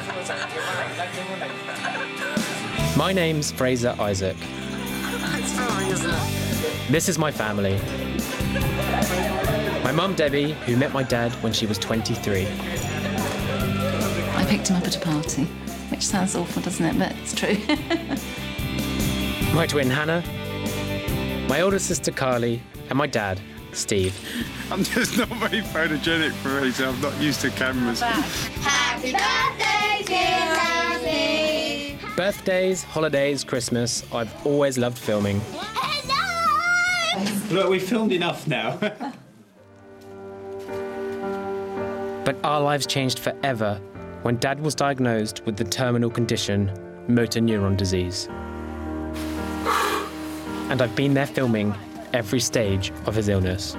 My name's Fraser Isaac. This is my family. My mum, Debbie, who met my dad when she was 23. I picked him up at a party, which sounds awful, doesn't it? But it's true. My twin, Hannah. My older sister, Carly. And my dad, Steve. I'm just not very photogenic for me, so I'm not used to cameras. Happy birthday, dear Annie. Birthdays, holidays, Christmas, I've always loved filming. Hello! Look, we've filmed enough now. But our lives changed forever when Dad was diagnosed with the terminal condition, motor neuron disease. And I've been there filming every stage of his illness.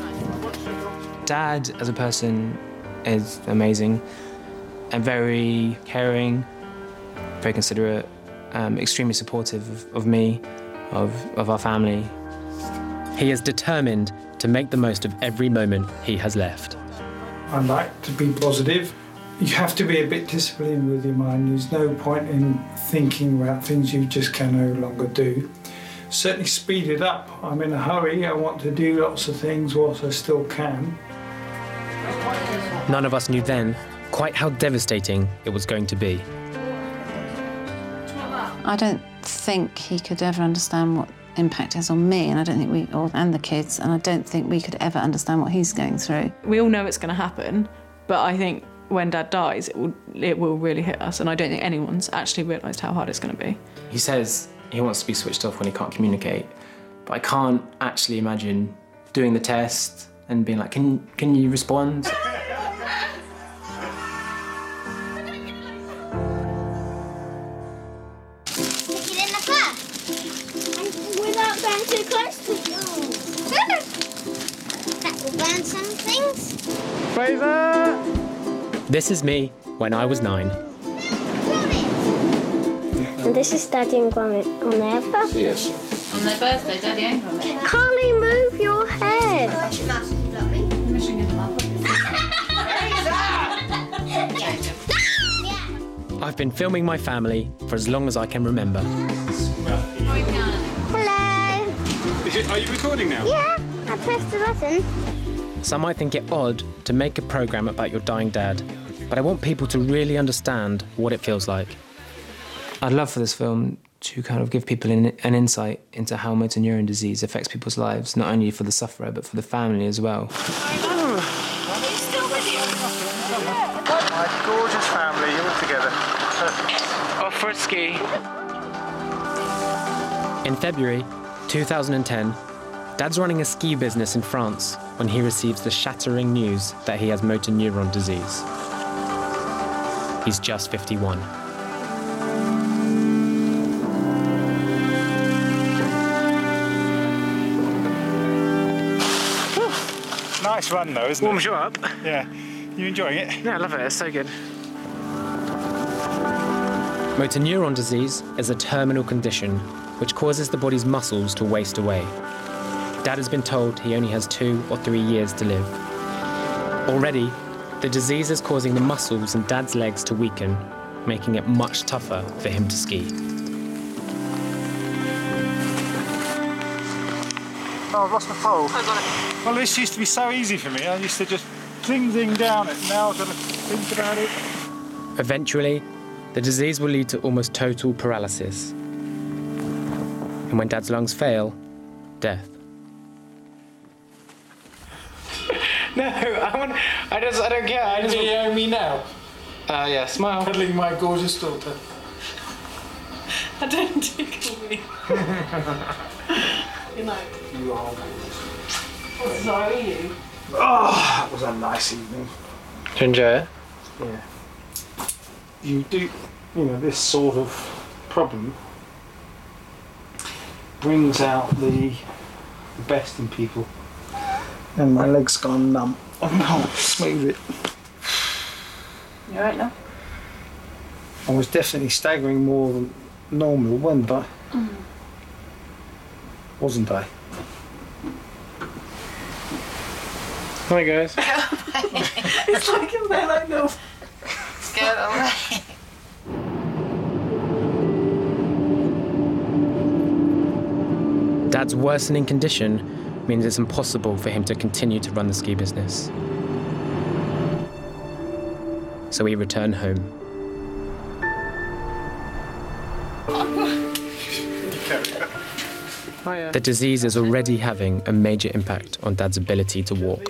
Dad, as a person, is amazing and very caring, very considerate, extremely supportive of me, of our family. He is determined to make the most of every moment he has left. I like to be positive. You have to be a bit disciplined with your mind. There's no point in thinking about things you just can no longer do. Certainly speed it up. I'm in a hurry. I want to do lots of things whilst I still can. None of us knew then quite how devastating it was going to be. I don't think he could ever understand what impact it has on me, and I don't think and the kids, and I don't think we could ever understand what he's going through. We all know it's going to happen, but I think when Dad dies, it will really hit us, and I don't think anyone's actually realised how hard it's going to be. He says he wants to be switched off when he can't communicate, but I can't actually imagine doing the test and being like, can you respond? Going too close to that will burn some things. Fraser! This is me when I was 9. And this is Daddy and Gromit on their birthday. Yes. On their birthday, Daddy and Gromit. Carly, move your head. I've been filming my family for as long as I can remember. Are you recording now? Yeah, I pressed the button. Some might think it odd to make a programme about your dying dad, but I want people to really understand what it feels like. I'd love for this film to kind of give people an insight into how motor neuron disease affects people's lives, not only for the sufferer, but for the family as well. My gorgeous family all together. Off for a ski. In February 2010, Dad's running a ski business in France when he receives the shattering news that he has motor neuron disease. He's just 51. Nice run though, isn't it? Warms you up. Yeah. You enjoying it? Yeah, I love it. It's so good. Motor neuron disease is a terminal condition which causes the body's muscles to waste away. Dad has been told he only has 2 or 3 years to live. Already, the disease is causing the muscles in Dad's legs to weaken, making it much tougher for him to ski. Oh, I've lost my pole. I got it. Well, this used to be so easy for me. I used to just zing down it. Now I've got to think about it. Eventually, the disease will lead to almost total paralysis. And when Dad's lungs fail, death. No, I don't care. Do you owe me now? Yeah, smile. Cuddling my gorgeous daughter. I don't tickle me. You know. You are. What size are you? Oh, that was a nice evening. Do you enjoy it? Yeah. You do, this sort of problem brings out the best in people. And my leg's gone numb. Oh no, smooth it. You alright now? I was definitely staggering more than normal, wasn't I? Wasn't I? Hi guys. It's like, they're like, no. Go away. Dad's worsening condition means it's impossible for him to continue to run the ski business. So we return home. The disease is already having a major impact on Dad's ability to walk.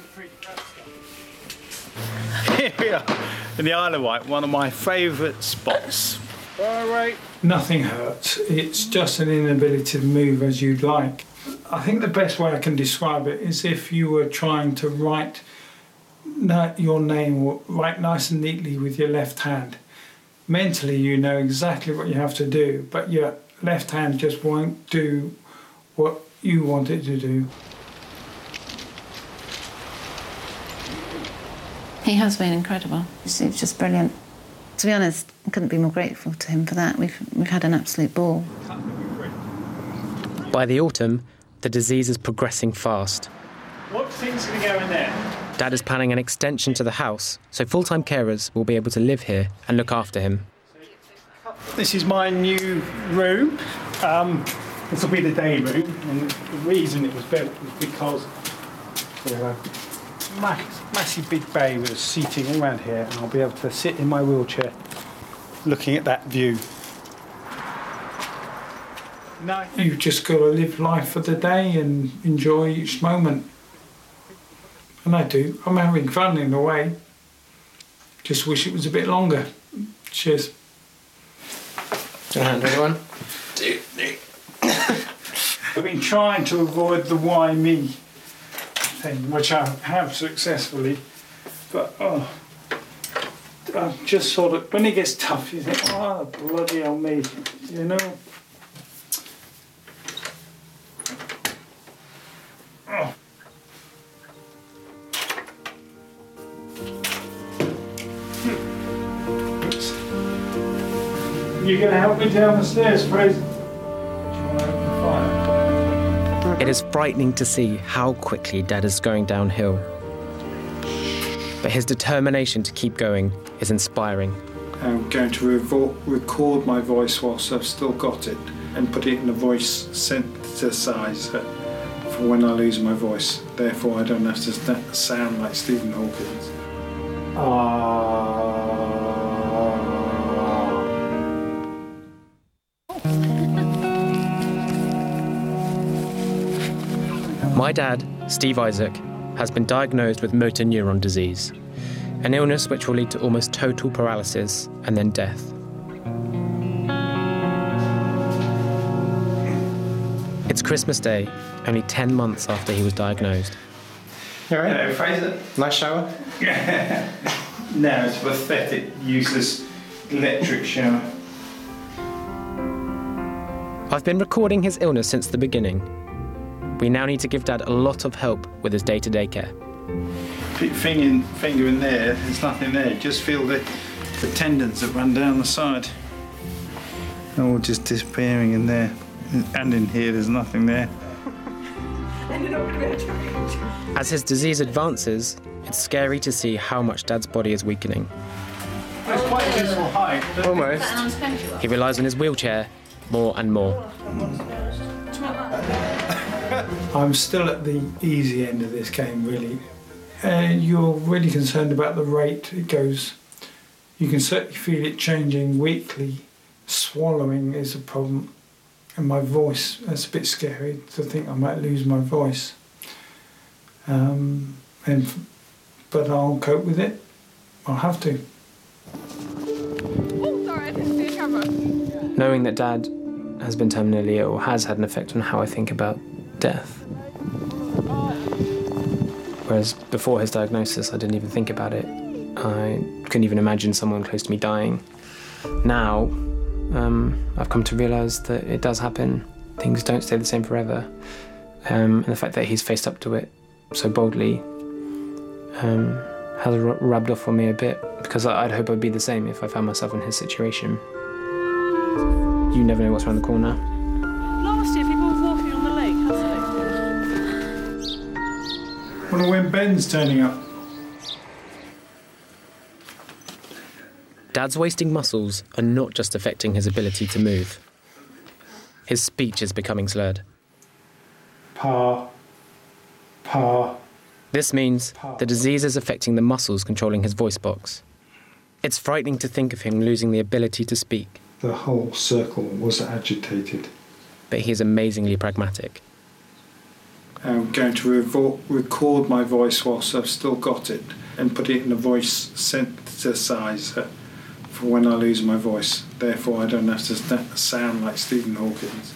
Here we are in the Isle of Wight, one of my favourite spots. All right. Nothing hurts. It's just an inability to move as you'd like. I think the best way I can describe it is if you were trying to write your name or write nice and neatly with your left hand. Mentally, you know exactly what you have to do, but your left hand just won't do what you want it to do. He has been incredible. It's just brilliant. To be honest, I couldn't be more grateful to him for that. We've had an absolute ball. By the autumn, the disease is progressing fast. What thing's going to go in there? Dad is planning an extension to the house, so full-time carers will be able to live here and look after him. This is my new room. This will be the day room, and the reason it was built was because there's a massive big bay with seating all around here, and I'll be able to sit in my wheelchair looking at that view. No. You've just got to live life for the day and enjoy each moment. And I do. I'm having fun in a way. Just wish it was a bit longer. Cheers. Do you want to hand everyone? I've been trying to avoid the why me thing, which I have successfully. But I've just sort of, when it gets tough, you think, oh, bloody hell me, you know? Oh. You're going to help me down the stairs, Fraser? Do you want to open the fire? It is frightening to see how quickly Dad is going downhill. But his determination to keep going is inspiring. I'm going to record my voice whilst I've still got it and put it in a voice synthesizer for when I lose my voice. Therefore, I don't have to sound like Stephen Hawkins. My dad, Steve Isaac, has been diagnosed with motor neuron disease, an illness which will lead to almost total paralysis and then death. It's Christmas Day, only 10 months after he was diagnosed. You all right? Hello, Fraser. Nice shower? No, it's a pathetic, useless electric shower. I've been recording his illness since the beginning. We now need to give Dad a lot of help with his day-to-day care. Finger in there, there's nothing there. Just feel the tendons that run down the side. All just disappearing in there. And in here, there's nothing there. As his disease advances, it's scary to see how much Dad's body is weakening. It's quite a useful height. Almost. He relies on his wheelchair more and more. I'm still at the easy end of this game, really. You're really concerned about the rate it goes. You can certainly feel it changing weekly. Swallowing is a problem. And my voice, that's a bit scary to think I might lose my voice. But I'll cope with it. I'll have to. Oh, sorry, I didn't see a camera. Knowing that Dad has been terminally ill has had an effect on how I think about death. Whereas before his diagnosis, I didn't even think about it. I couldn't even imagine someone close to me dying. Now, I've come to realise that it does happen. Things don't stay the same forever. And the fact that he's faced up to it so boldly has rubbed off on me a bit, because I'd hope I'd be the same if I found myself in his situation. You never know what's around the corner. Last year, people were walking on the lake, hasn't it? Wonder when Ben's turning up. Dad's wasting muscles are not just affecting his ability to move. His speech is becoming slurred. Pa. Pa. This means the disease is affecting the muscles controlling his voice box. It's frightening to think of him losing the ability to speak. The whole circle was agitated. But he is amazingly pragmatic. I'm going to record my voice whilst I've still got it and put it in a voice synthesizer for when I lose my voice. Therefore, I don't have to sound like Stephen Hawkins.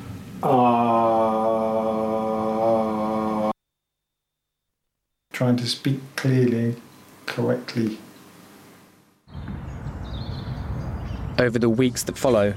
Trying to speak clearly, correctly. Over the weeks that follow,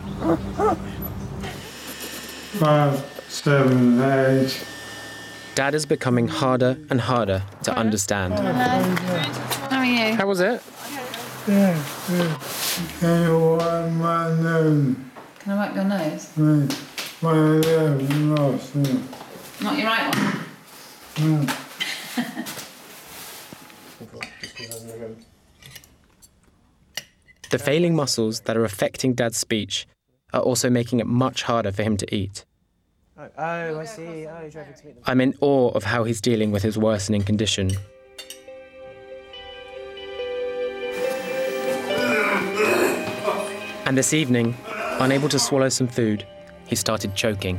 5, 7, 8. Dad is becoming harder and harder to understand. How are you? How was it? Yeah. Can you wipe my nose? Can I wipe your nose? My nose. Not your right one. The failing muscles that are affecting Dad's speech are also making it much harder for him to eat. Oh, I see. Oh, you're driving to meet them. I'm in awe of how he's dealing with his worsening condition. And this evening, unable to swallow some food, he started choking.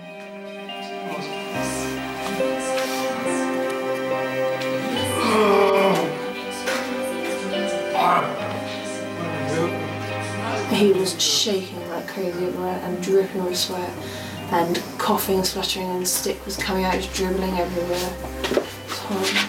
He was shaking like crazy and dripping with sweat and coughing, spluttering, and stick was coming out, just dribbling everywhere. It was horrible.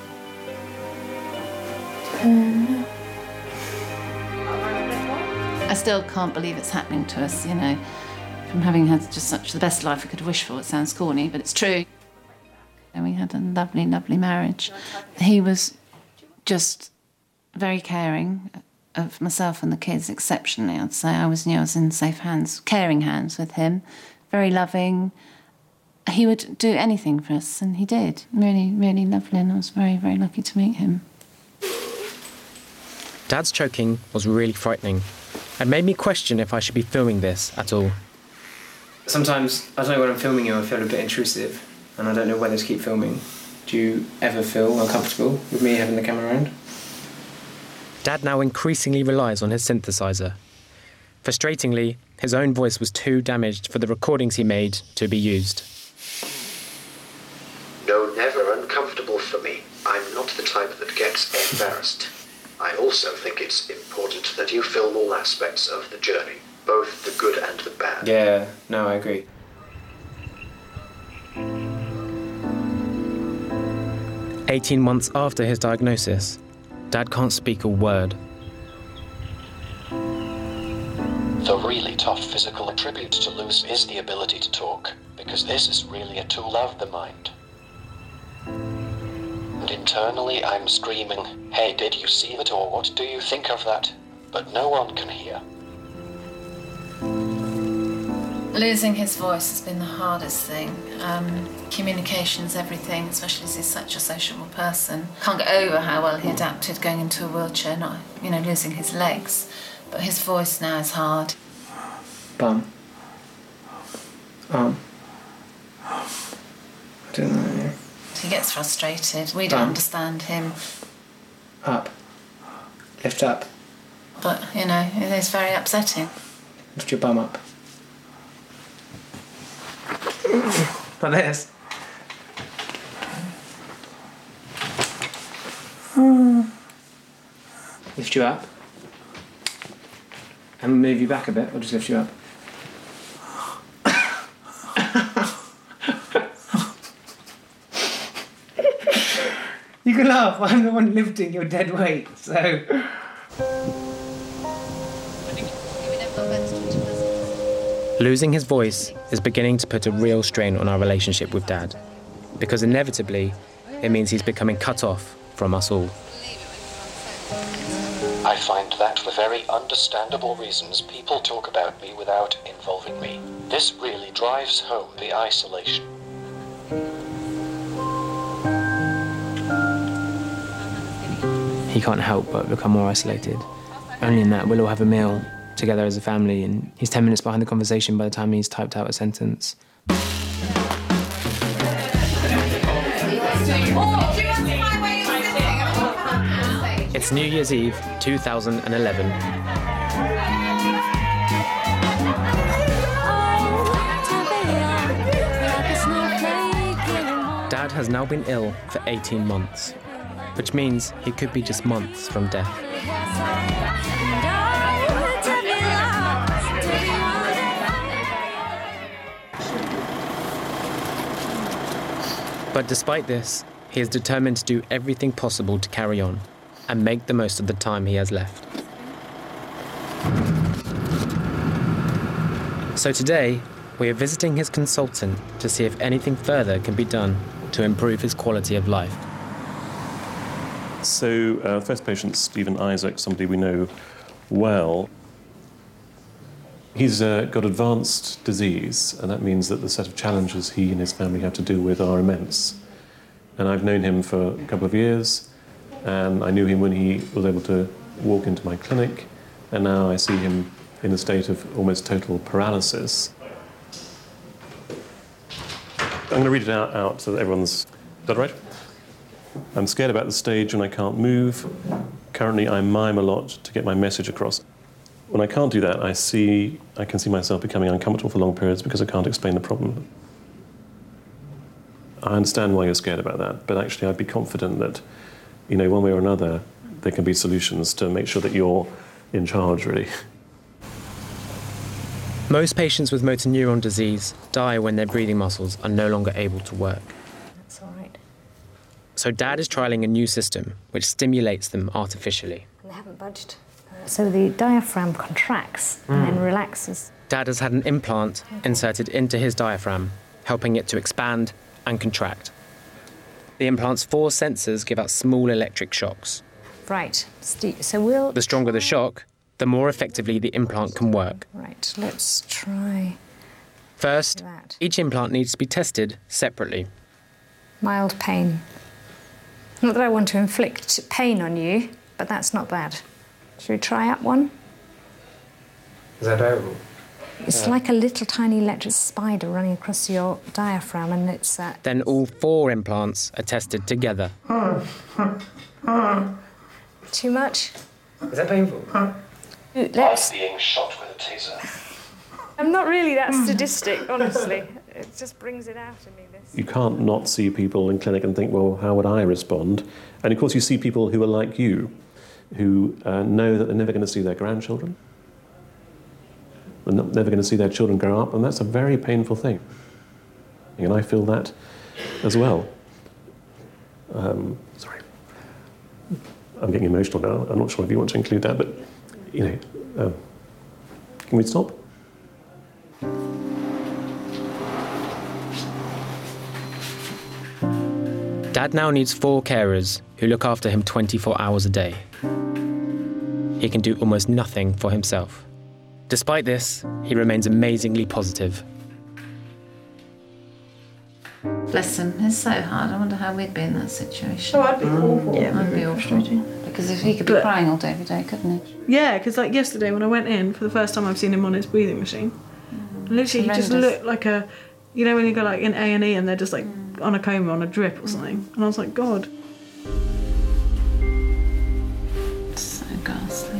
I still can't believe it's happening to us, you know, from having had just such the best life I could wish for. It sounds corny, but it's true. And we had a lovely, lovely marriage. He was just very caring of myself and the kids, exceptionally, I'd say. I was in safe hands, caring hands with him, very loving. He would do anything for us, and he did. Really, really lovely, and I was very, very lucky to meet him. Dad's choking was really frightening and made me question if I should be filming this at all. Sometimes, I don't know, when I'm filming you, I feel a bit intrusive, and I don't know whether to keep filming. Do you ever feel uncomfortable with me having the camera around? Dad now increasingly relies on his synthesizer. Frustratingly, his own voice was too damaged for the recordings he made to be used. No, never uncomfortable for me. I'm not the type that gets embarrassed. I also think it's important that you film all aspects of the journey, both the good and the bad. Yeah, no, I agree. "18 months after his diagnosis, Dad can't speak a word. The really tough physical attribute to lose is the ability to talk, because this is really a tool of the mind. And internally I'm screaming, hey, did you see that, or what do you think of that? But no one can hear. Losing his voice has been the hardest thing. Communication's everything, especially as he's such a sociable person. Can't get over how well he adapted going into a wheelchair, not, losing his legs. But his voice now is hard. Bum. I don't know. He gets frustrated. We don't understand him. Up. Lift up. But, it is very upsetting. Lift your bum up. Like this. Lift you up. And move you back a bit, or just lift you up. You can laugh, I'm the one lifting your dead weight, so... Losing his voice is beginning to put a real strain on our relationship with Dad, because inevitably it means he's becoming cut off from us all. I find that for very understandable reasons people talk about me without involving me. This really drives home the isolation. He can't help but become more isolated. Only in that we'll all have a meal together as a family, and he's 10 minutes behind the conversation by the time he's typed out a sentence. It's New Year's Eve, 2011. Dad has now been ill for 18 months, which means he could be just months from death. But despite this, he is determined to do everything possible to carry on and make the most of the time he has left. So today, we are visiting his consultant to see if anything further can be done to improve his quality of life. So, first patient, Stephen Isaac, somebody we know well. He's got advanced disease, and that means that the set of challenges he and his family have to deal with are immense. And I've known him for a couple of years, and I knew him when he was able to walk into my clinic, and now I see him in a state of almost total paralysis. I'm going to read it out so that everyone's... Is that right? I'm scared about the stage when I can't move. Currently, I mime a lot to get my message across. When I can't do that, I can see myself becoming uncomfortable for long periods because I can't explain the problem. I understand why you're scared about that, but actually I'd be confident that, you know, one way or another, there can be solutions to make sure that you're in charge, really. Most patients with motor neuron disease die when their breathing muscles are no longer able to work. That's all right. So Dad is trialling a new system which stimulates them artificially. And they haven't budged. So the diaphragm contracts and then relaxes. Dad has had an implant inserted into his diaphragm, helping it to expand and contract. The implant's 4 sensors give out small electric shocks. Right. So The stronger the shock, the more effectively the implant can work. Right, let's try... First, each implant needs to be tested separately. Mild pain. Not that I want to inflict pain on you, but that's not bad. Should we try up one? Is that bearable? It's like a little tiny electric spider running across your diaphragm, and it's... Then all 4 implants are tested together. Too much? Is that painful? Let's... being shot with a taser. I'm not really that sadistic, honestly. It just brings it out in me, this. You can't not see people in clinic and think, well, how would I respond? And of course you see people who are like you, who know that they're never going to see their grandchildren. They're never going to see their children grow up, and that's a very painful thing. And I feel that as well. Sorry. I'm getting emotional now. I'm not sure if you want to include that, but, you know, can we stop? Dad now needs 4 carers who look after him 24 hours a day. He can do almost nothing for himself. Despite this, he remains amazingly positive. Bless him, it's so hard. I wonder how we'd be in that situation. Oh, I'd be awful. Yeah, I'd be awful. Because if he could be crying all day every day, couldn't he? Yeah, because like yesterday when I went in, for the first time I've seen him on his breathing machine, literally he just looked like a, you know when you go like in A&E and they're just like on a coma, on a drip or something. And I was like, God. So ghastly.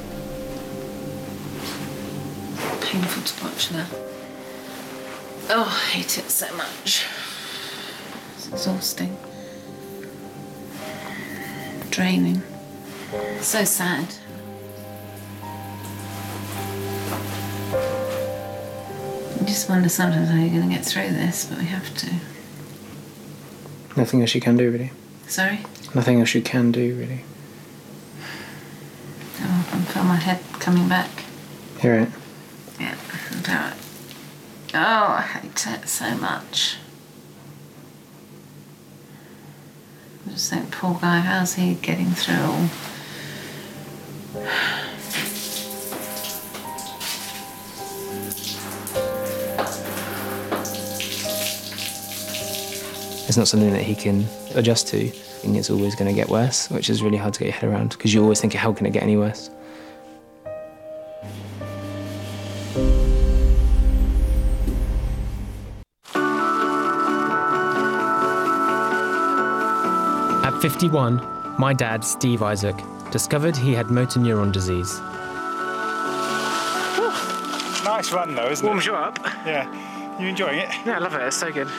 Painful to watch now. Oh, I hate it so much. It's exhausting. Draining. So sad. I just wonder sometimes how you're going to get through this, but we have to. Nothing else you can do, really. Sorry? Nothing else you can do, really. Oh, I can feel my head coming back. Hear it? Yeah, I'll do it. Oh, I hate it so much. I just think, poor guy, how's he getting through it all? It's not something that he can adjust to. And it's always going to get worse, which is really hard to get your head around, because you always think, how can it get any worse? 51, my dad, Steve Isaac, discovered he had motor neuron disease. Nice run though, isn't it? Warms you up. Yeah. You enjoying it? Yeah, I love it. It's so good.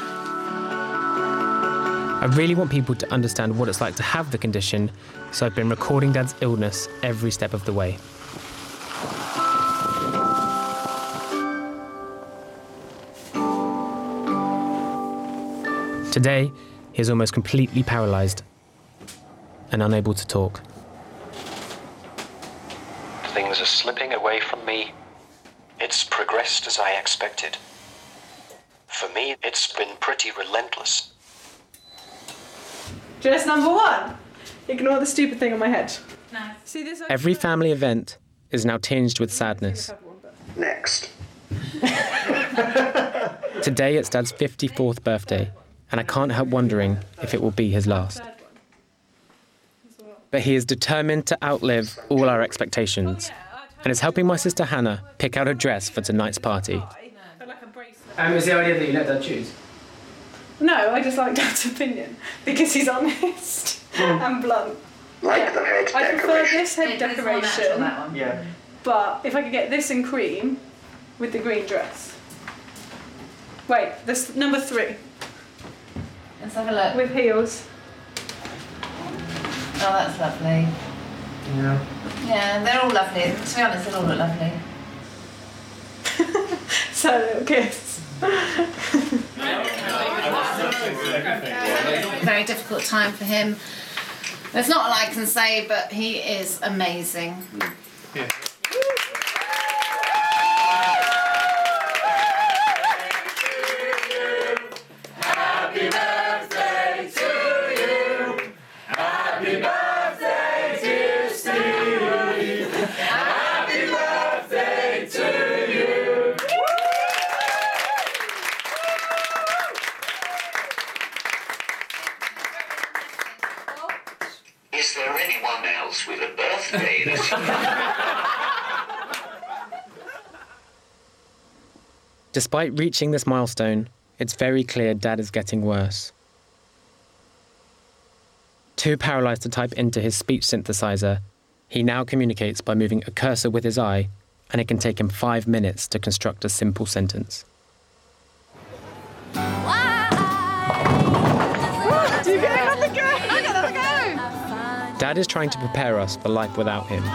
I really want people to understand what it's like to have the condition, so I've been recording Dad's illness every step of the way. Today, he's almost completely paralysed and unable to talk. Things are slipping away from me. It's progressed as I expected. For me, it's been pretty relentless. Dress number 1. Ignore the stupid thing on my head. No. See this? Every family event is now tinged with sadness. Next. Today it's Dad's 54th birthday, and I can't help wondering if it will be his last. But he is determined to outlive all our expectations, and is helping my sister Hannah pick out a dress for tonight's party. Is the idea that you let Dad choose? No, I just like Dad's opinion because he's honest and blunt. Like the head I prefer decoration. this head decoration, Yeah. but if I could get this in cream with the green dress. Wait, this number 3 Let's have a look. with heels. Oh, that's lovely. Yeah. Yeah, they're all lovely. To be honest, they all look lovely. So little kiss. Very difficult time for him. There's not a lot I can say, but he is amazing. Yeah. Happy birthday to you. Happy birthday, dear Steve. Happy birthday to you. Is there anyone else with a birthday this year? Despite reaching this milestone, it's very clear Dad is getting worse. Too paralysed to type into his speech synthesizer, he now communicates by moving a cursor with his eye, and it can take him 5 minutes to construct a simple sentence. Do you get another go? I got another go. Dad is trying to prepare us for life without him.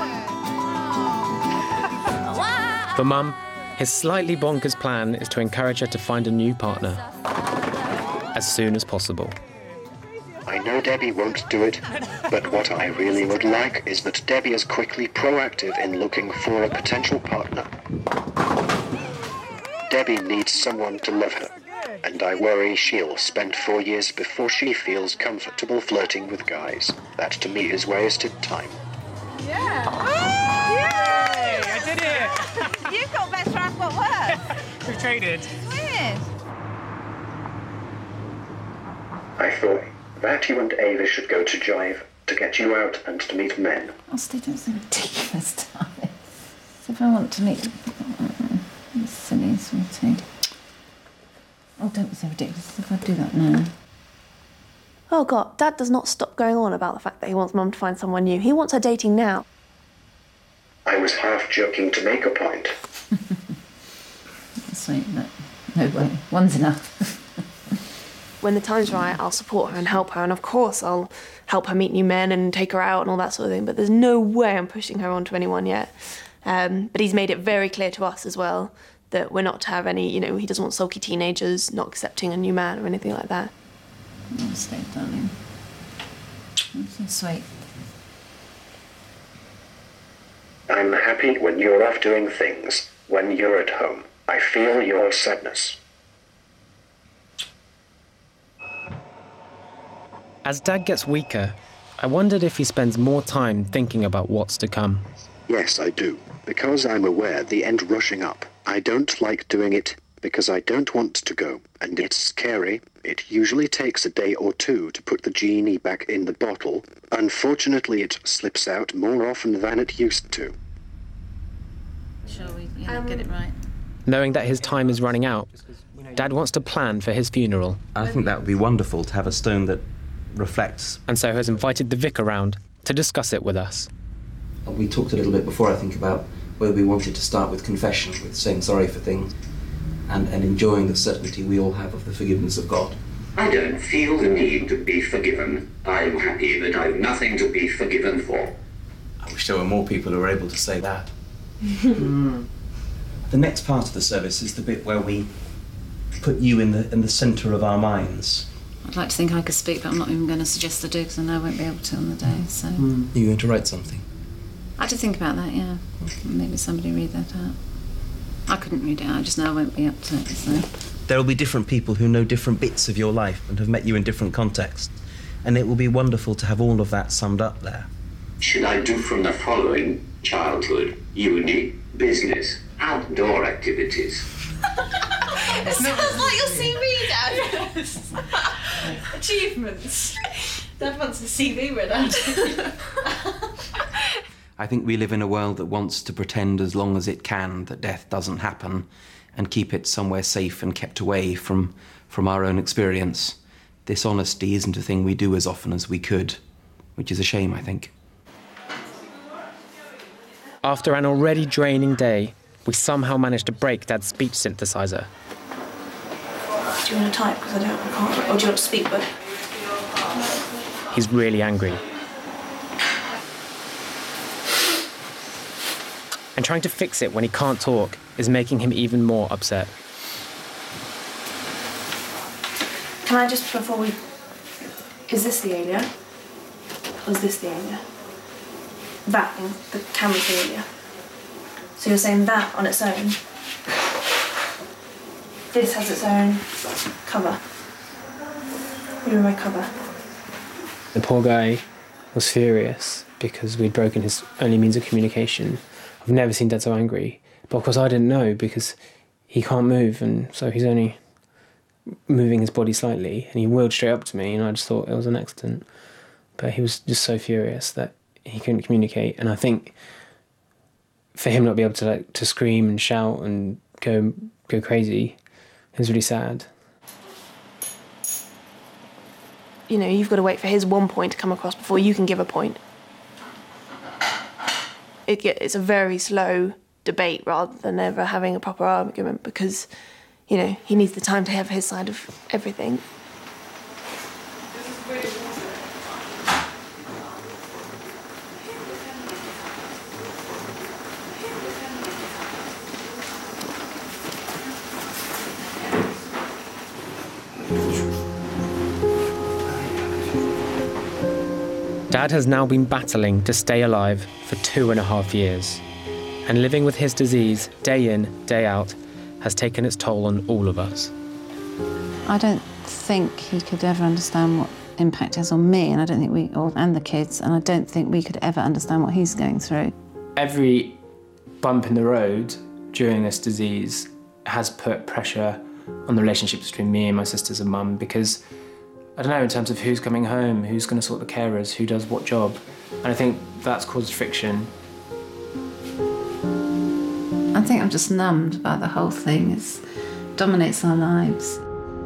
For Mum, his slightly bonkers plan is to encourage her to find a new partner as soon as possible. I know Debbie won't do it, but what I really would like is that Debbie is quickly proactive in looking for a potential partner. Debbie needs someone to love her, and I worry she'll spend 4 years before she feels comfortable flirting with guys. That to me is wasted time. Yeah. Oh, yay! I did it! You've got best transport work. We've traded. Weird. I thought that you and Ava should go to Jive to get you out and to meet men. Oh, Steve, don't say ridiculous stuff. So if I want to meet... It's silly, sweetie. Oh, don't be so ridiculous if I do that now. Oh, God, Dad does not stop going on about the fact that he wants Mum to find someone new. He wants her dating now. I was half joking to make a point. That's sweet, but no way. One's enough. When the time's right, I'll support her and help her, and of course I'll help her meet new men and take her out and all that sort of thing, but there's no way I'm pushing her onto anyone yet. But he's made it very clear to us as well that we're not to have any, you know, he doesn't want sulky teenagers not accepting a new man or anything like that. Oh, Steve, darling. That's so sweet. I'm happy when you're off doing things. When you're at home, I feel your sadness. As Dad gets weaker, I wondered if he spends more time thinking about what's to come. Yes, I do. Because I'm aware the end rushing up. I don't like doing it because I don't want to go. And it's scary. It usually takes a day or two to put the genie back in the bottle. Unfortunately, it slips out more often than it used to. Shall we get it right? Knowing that his time is running out, Dad wants to plan for his funeral. I think that would be wonderful to have a stone that reflects. And so has invited the vicar round to discuss it with us. We talked a little bit before, I think, about whether we wanted to start with confession, with saying sorry for things, and enjoying the certainty we all have of the forgiveness of God. I don't feel the need to be forgiven. I'm happy that I've nothing to be forgiven for. I wish there were more people who were able to say that. The next part of the service is the bit where we put you in the centre of our minds. I'd like to think I could speak, but I'm not even going to suggest I do because I know I won't be able to on the day. So You're going to write something? I had to think about that, yeah. Maybe somebody read that out. I couldn't read it out, I just know I won't be up to it, so... There will be different people who know different bits of your life and have met you in different contexts, and it will be wonderful to have all of that summed up there. Should I do from the following: childhood, uni, business, outdoor activities? It sounds like your CV, Dad. Achievements. Dad wants a CV read out. I think we live in a world that wants to pretend as long as it can that death doesn't happen and keep it somewhere safe and kept away from our own experience. This honesty isn't a thing we do as often as we could, which is a shame, I think. After an already draining day, we somehow managed to break Dad's speech synthesizer. Do you want to type? Because I can't. Or do you want to speak? But He's really angry. And trying to fix it when he can't talk is making him even more upset. can I just, before we... Is this the area? Or is this the area? That, the camera's the area. So you're saying that on its own. This has its own cover. What do you mean by cover? The poor guy was furious because we'd broken his only means of communication. I've never seen Dad so angry. But of course I didn't know because he can't move, and so he's only moving his body slightly, and he wheeled straight up to me and I just thought it was an accident. But he was just so furious that he couldn't communicate, and I think for him not to be able to scream and shout and go crazy is really sad. You know, you've got to wait for his one point to come across before you can give a point. It's a very slow debate rather than ever having a proper argument because, you know, he needs the time to have his side of everything. Dad has now been battling to stay alive for 2.5 years, and living with his disease day in, day out has taken its toll on all of us. I don't think he could ever understand what impact has on me, and I don't think and the kids, and I don't think we could ever understand what he's going through. Every bump in the road during this disease has put pressure on the relationships between me and my sisters and mum because, I don't know, in terms of who's coming home, who's going to sort the carers, who does what job. And I think that's caused friction. I think I'm just numbed by the whole thing. It dominates our lives.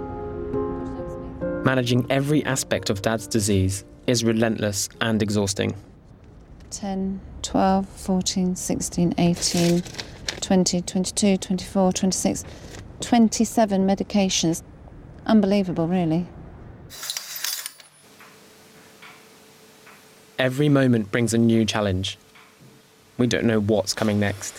Managing every aspect of Dad's disease is relentless and exhausting. 10, 12, 14, 16, 18, 20, 22, 24, 26, 27 medications. Unbelievable, really. Every moment brings a new challenge. We don't know what's coming next.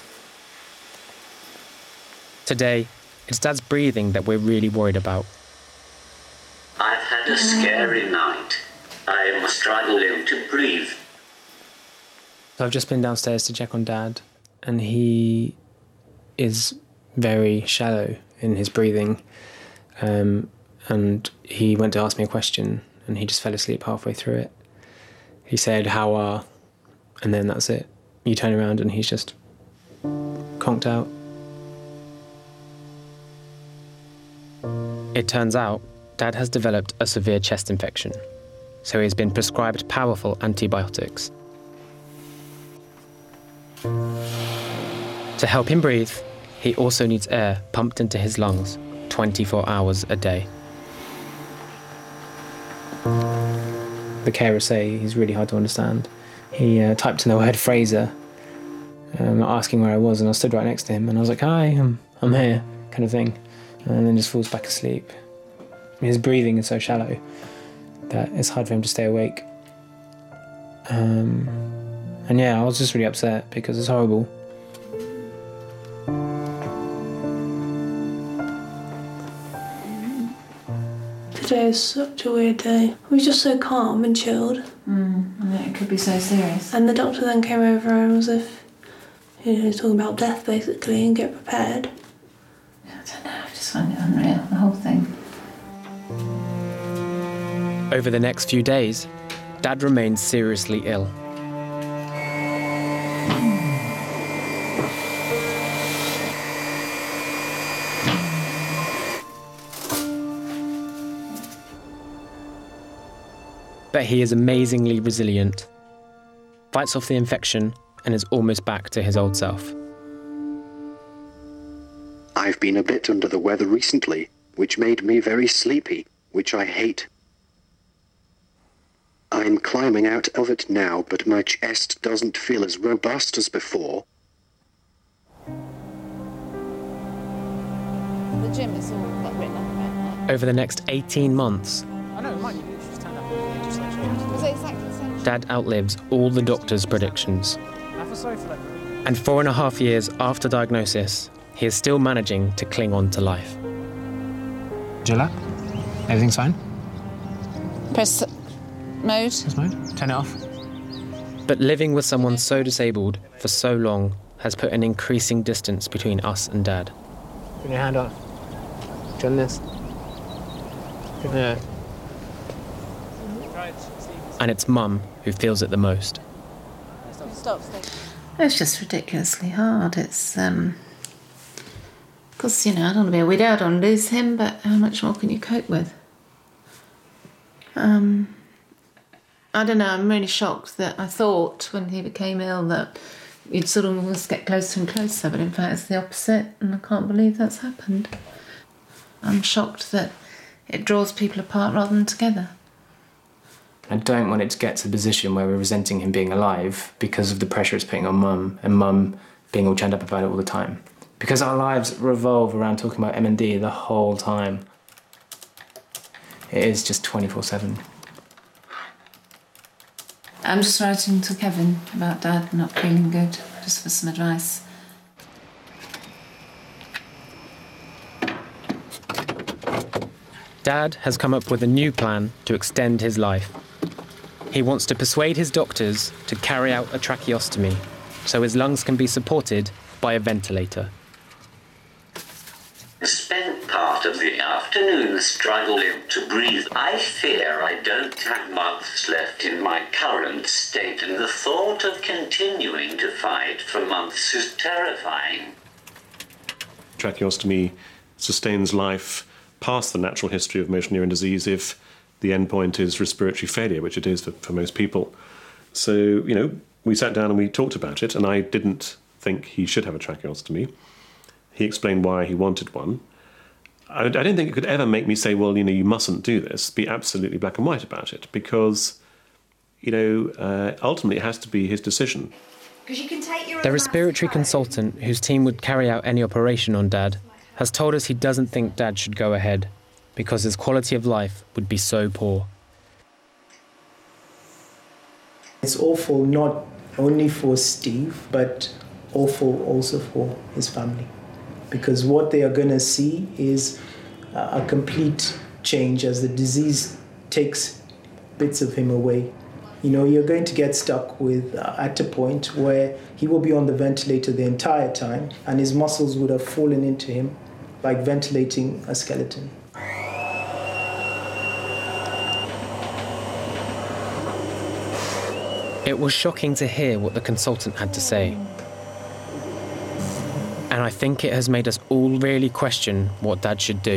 Today, it's Dad's breathing that we're really worried about. I've had a scary night. I am struggling to breathe. So I've just been downstairs to check on Dad, and he is very shallow in his breathing. And he went to ask me a question, and he just fell asleep halfway through it. He said, "How are?" And then that's it. You turn around and he's just conked out. It turns out Dad has developed a severe chest infection, so he's been prescribed powerful antibiotics. To help him breathe, he also needs air pumped into his lungs 24 hours a day. the carers say he's really hard to understand. He typed in the word Fraser, asking where I was, and I stood right next to him, and I was like, "Hi, I'm here," kind of thing, and then just falls back asleep. His breathing is so shallow that it's hard for him to stay awake. And yeah, I was just really upset because it's horrible. Today was such a weird day. We were just so calm and chilled. It could be so serious. And the doctor then came over and was if, talking about death basically and get prepared. I don't know, I just find it unreal, the whole thing. Over the next few days, Dad remained seriously ill. But he is amazingly resilient, fights off the infection, and is almost back to his old self. I've been a bit under the weather recently, which made me very sleepy, which I hate. I'm climbing out of it now, but my chest doesn't feel as robust as before. The gym is all written up about. Over the next 18 months, I know, mind you, she's turned up and just like Was it exactly the same? Dad outlives all the doctor's predictions. I feel sorry for that. And 4.5 years after diagnosis, he is still managing to cling on to life. Jilla, everything's fine? Press mode. Press mode. Turn it off. But living with someone so disabled for so long has put an increasing distance between us and Dad. Put your hand off. Done this. Yeah. And it's Mum who feels it the most. It's just ridiculously hard. It's, because, I don't want to be a widow, I don't want to lose him, but how much more can you cope with? I don't know, I'm really shocked that I thought when he became ill that you'd sort of almost get closer and closer, but in fact it's the opposite, and I can't believe that's happened. I'm shocked that it draws people apart rather than together. I don't want it to get to the position where we're resenting him being alive because of the pressure it's putting on Mum, and Mum being all churned up about it all the time. Because our lives revolve around talking about M&D the whole time. It is just 24/7. I'm just writing to Kevin about Dad not feeling good, just for some advice. Dad has come up with a new plan to extend his life. He wants to persuade his doctors to carry out a tracheostomy so his lungs can be supported by a ventilator. Spent part of the afternoon struggling to breathe. I fear I don't have months left in my current state, and the thought of continuing to fight for months is terrifying. Tracheostomy sustains life past the natural history of motion neuron disease if the endpoint is respiratory failure, which it is for most people. So, we sat down and we talked about it, and I didn't think he should have a tracheostomy. He explained why he wanted one. I don't think it could ever make me say, well, you mustn't do this, be absolutely black and white about it, because, ultimately it has to be his decision. The respiratory consultant whose team would carry out any operation on Dad has told us he doesn't think Dad should go ahead because his quality of life would be so poor. It's awful not only for Steve, but awful also for his family. Because what they are going to see is a complete change as the disease takes bits of him away. You're going to get stuck with at a point where he will be on the ventilator the entire time and his muscles would have fallen into him like ventilating a skeleton. It was shocking to hear what the consultant had to say. And I think it has made us all really question what Dad should do.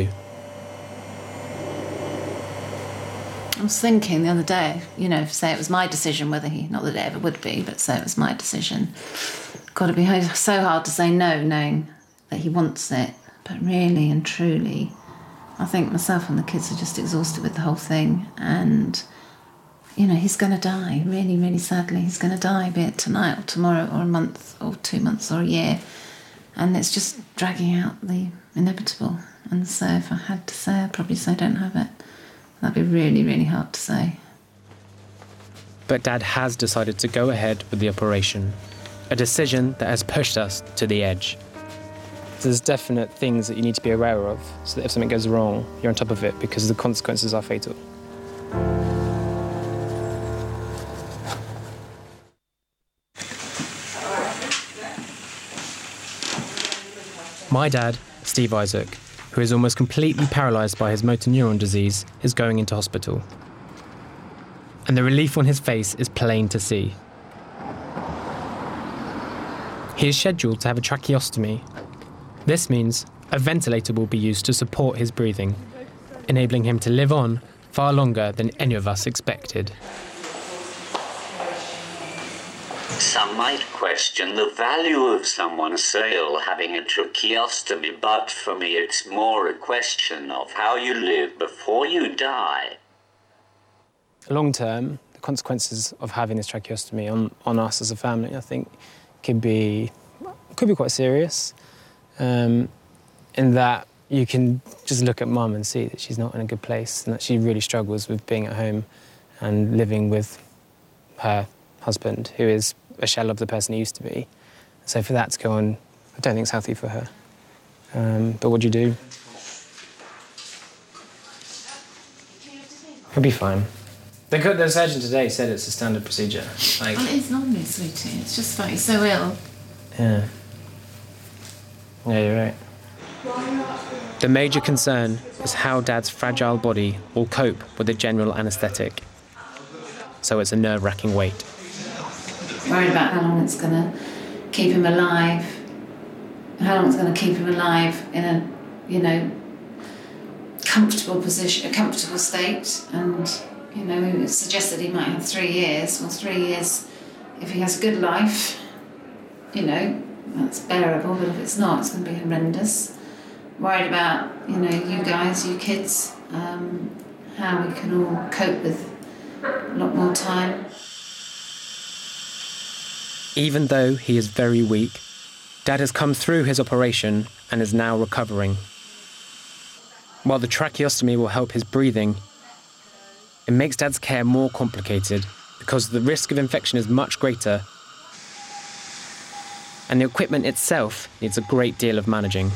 I was thinking the other day, say it was my decision, not that it ever would be, but say it was my decision. Got to be so hard to say no, knowing that he wants it. But really and truly, I think myself and the kids are just exhausted with the whole thing. And, he's going to die, really, really sadly. He's going to die, be it tonight or tomorrow or a month or 2 months or a year. And it's just dragging out the inevitable. And so if I had to say, I'd probably say don't have it. That'd be really, really hard to say. But Dad has decided to go ahead with the operation, a decision that has pushed us to the edge. There's definite things that you need to be aware of, so that if something goes wrong, you're on top of it, because the consequences are fatal. My dad, Steve Isaac, who is almost completely paralysed by his motor neuron disease, is going into hospital. And the relief on his face is plain to see. He is scheduled to have a tracheostomy. This means a ventilator will be used to support his breathing, enabling him to live on far longer than any of us expected. Some might question the value of someone's soul having a tracheostomy, but for me it's more a question of how you live before you die. Long term, the consequences of having this tracheostomy on us as a family, I think, could be quite serious. In that you can just look at Mum and see that she's not in a good place and that she really struggles with being at home and living with her husband, who is a shell of the person he used to be. So for that to go on, I don't think it's healthy for her. But what do you do? He'll be fine. The surgeon today said it's a standard procedure. Well, it is normally, sweetie. It's just that he's so ill. Yeah. Yeah, you're right. The major concern is how Dad's fragile body will cope with a general anaesthetic. So it's a nerve-wracking wait. Worried about how long it's going to keep him alive, how long it's going to keep him alive in a, comfortable position, a comfortable state. And, we suggested he might have 3 years. Well, 3 years, if he has a good life, that's bearable, but if it's not, it's going to be horrendous. Worried about, you guys, you kids, how we can all cope with a lot more time. Even though he is very weak, Dad has come through his operation and is now recovering. While the tracheostomy will help his breathing, it makes Dad's care more complicated because the risk of infection is much greater, and the equipment itself needs a great deal of managing.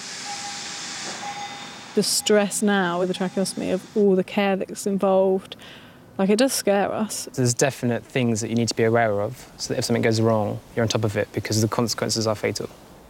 The stress now with the tracheostomy of all the care that's involved, it does scare us. There's definite things that you need to be aware of, so that if something goes wrong, you're on top of it, because the consequences are fatal.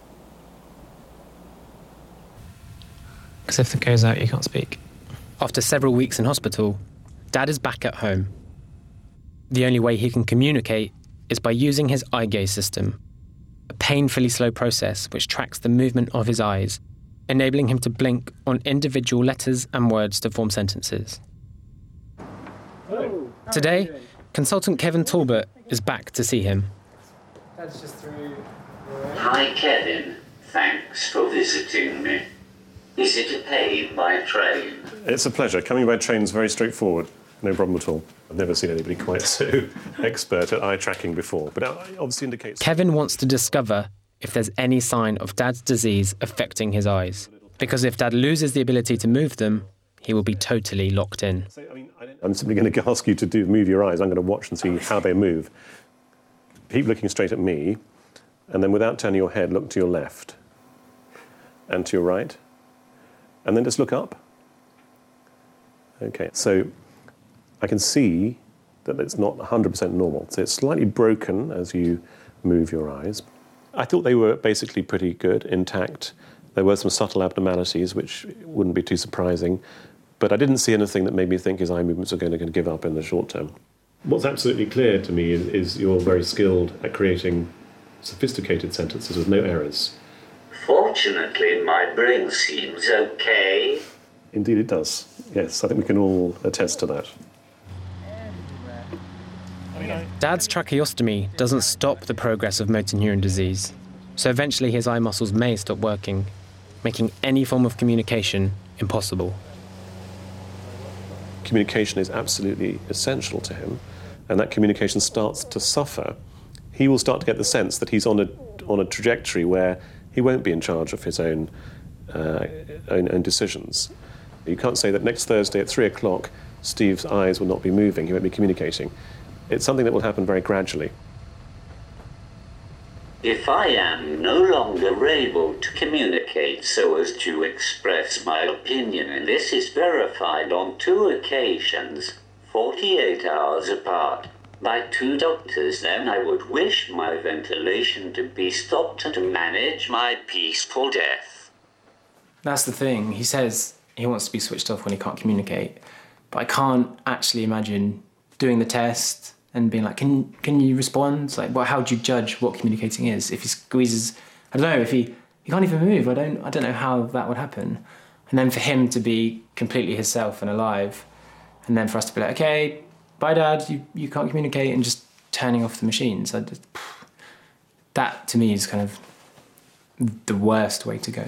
Because if it goes out, you can't speak. After several weeks in hospital, Dad is back at home. The only way he can communicate is by using his eye gaze system, a painfully slow process which tracks the movement of his eyes, enabling him to blink on individual letters and words to form sentences. Today, consultant Kevin Talbot is back to see him. Hi, Kevin. Thanks for visiting me. Is it a pain by train? It's a pleasure. Coming by train is very straightforward. No problem at all. I've never seen anybody quite so expert at eye tracking before, but it obviously indicates... Kevin wants to discover if there's any sign of Dad's disease affecting his eyes. Because if Dad loses the ability to move them, he will be totally locked in. I'm simply going to ask you to move your eyes. I'm going to watch and see how they move. Keep looking straight at me, and then without turning your head, look to your left and to your right, and then just look up. Okay, so I can see that it's not 100% normal. So it's slightly broken as you move your eyes. I thought they were basically pretty good, intact. There were some subtle abnormalities, which wouldn't be too surprising. But I didn't see anything that made me think his eye movements are going to give up in the short term. What's absolutely clear to me is you're very skilled at creating sophisticated sentences with no errors. Fortunately, my brain seems okay. Indeed it does. Yes, I think we can all attest to that. Dad's tracheostomy doesn't stop the progress of motor neuron disease, so eventually his eye muscles may stop working, making any form of communication impossible. communication is absolutely essential to him, and that communication starts to suffer, he will start to get the sense that he's on a trajectory where he won't be in charge of his own decisions. You can't say that next Thursday at 3 o'clock Steve's eyes will not be moving, he won't be communicating. It's something that will happen very gradually. If I am no longer able to communicate so as to express my opinion, and this is verified on 2 occasions, 48 hours apart, by 2 doctors, then I would wish my ventilation to be stopped and to manage my peaceful death. That's the thing. He says he wants to be switched off when he can't communicate, but I can't actually imagine doing the test and being like, can you respond? Like, how do you judge what communicating is? If he squeezes, I don't know, if he can't even move, I don't know how that would happen. And then for him to be completely himself and alive, and then for us to be like, okay, bye Dad, you can't communicate, and just turning off the machines. That to me is kind of the worst way to go.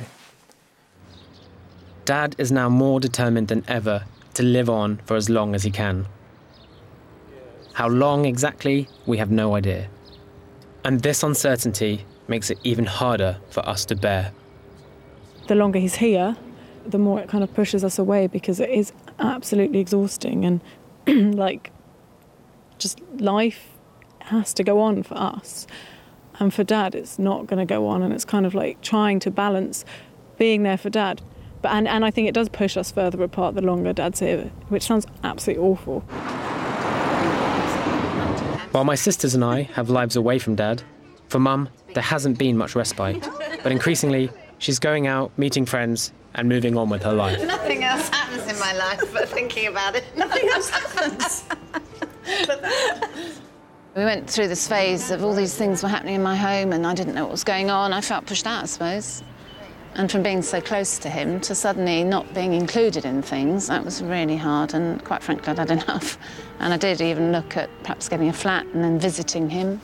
Dad is now more determined than ever to live on for as long as he can. How long exactly, we have no idea. And this uncertainty makes it even harder for us to bear. The longer he's here, the more it kind of pushes us away, because it is absolutely exhausting, and like, just life has to go on for us. And for Dad, it's not going to go on, and it's kind of like trying to balance being there for Dad. But and I think it does push us further apart the longer Dad's here, which sounds absolutely awful. While my sisters and I have lives away from Dad, for Mum, there hasn't been much respite. But increasingly, she's going out, meeting friends, and moving on with her life. Nothing else happens in my life but thinking about it. Nothing else happens. We went through this phase of all these things were happening in my home and I didn't know what was going on. I felt pushed out, I suppose. And from being so close to him to suddenly not being included in things, that was really hard, and quite frankly, I'd had enough. And I did even look at perhaps getting a flat and then visiting him.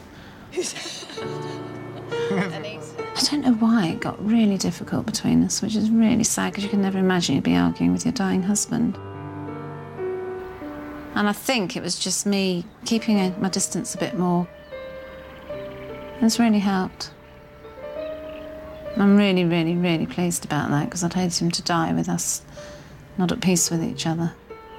I don't know why it got really difficult between us, which is really sad, because you can never imagine you'd be arguing with your dying husband. And I think it was just me keeping my distance a bit more. It's really helped. I'm really, really, really pleased about that, because I'd hate him to die with us not at peace with each other.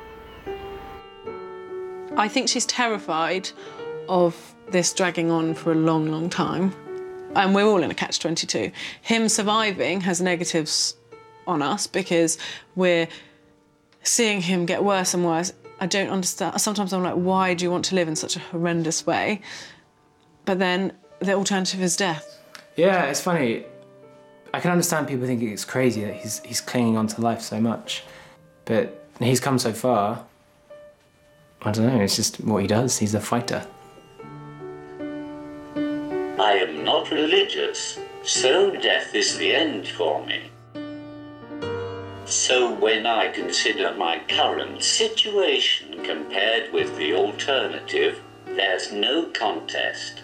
I think she's terrified of this dragging on for a long, long time. And we're all in a catch-22. Him surviving has negatives on us because we're seeing him get worse and worse. I don't understand. Sometimes I'm like, why do you want to live in such a horrendous way? But then the alternative is death. Yeah, it's funny. I can understand people thinking it's crazy that he's clinging on to life so much. But he's come so far. I don't know, it's just what he does. He's a fighter. I am not religious, so death is the end for me. So when I consider my current situation compared with the alternative, there's no contest.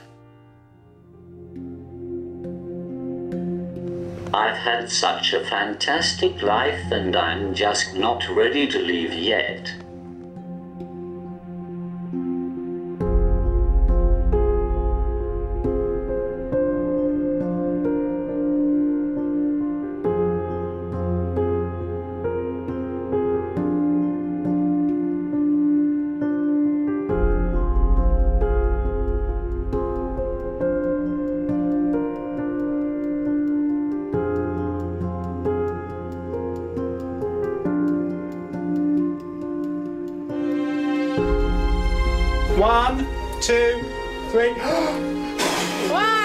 I've had such a fantastic life, and I'm just not ready to leave yet. One, two, three. Wow!